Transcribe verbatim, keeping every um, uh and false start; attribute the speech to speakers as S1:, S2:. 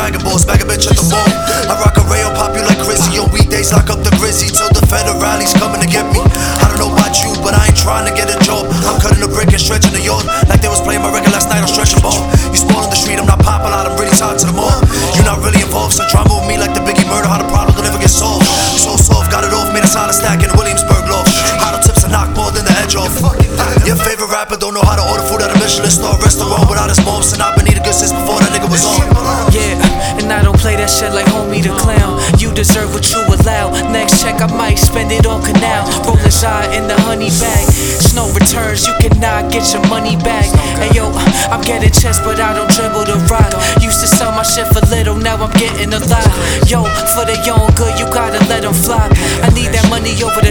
S1: Dragon Balls, bag a bitch at the mall. I rock a rail, pop you like Chrissy. On weekdays, lock up the Grizzy till the federales coming to get me. I don't know about you, but I ain't trying to get a job. I'm cutting a brick and stretching the yard like they was playing my record last night on stretching ball. You spoiling the street, I'm not popping out, I'm really tied to the mall. You're not really involved, so drama with me like the Biggie murder. How the problem will never get solved. So soft, got it off, made a solid stack in Williamsburg loft. Hollow tips and knock more than the edge off. Your favorite rapper don't know how to order food at a Michelin star restaurant without his mom, and I've been eating good since before that nigga was on.
S2: Yeah, and I don't play that shit like homie the clown. You deserve what you allow. Next check I might spend it on Canal. Rollin' Zai in the honey bag. Snow returns, you cannot get your money back. Hey yo, I'm getting chest but I don't dribble the rock. Used to sell my shit for little, now I'm getting a lot. Yo, for the young good, you gotta let them fly. I need that money over the